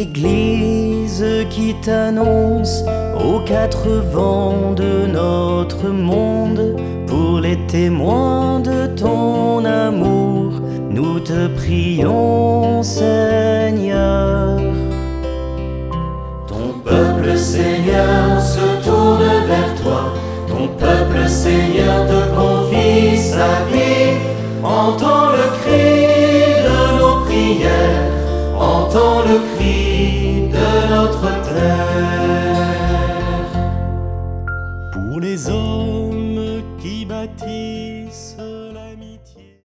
Église qui t'annonce aux quatre vents de notre monde, pour les témoins de ton amour, nous te prions, Seigneur. Ton peuple, Seigneur, se tourne vers toi. Ton peuple, Seigneur, te confie sa vie. Entends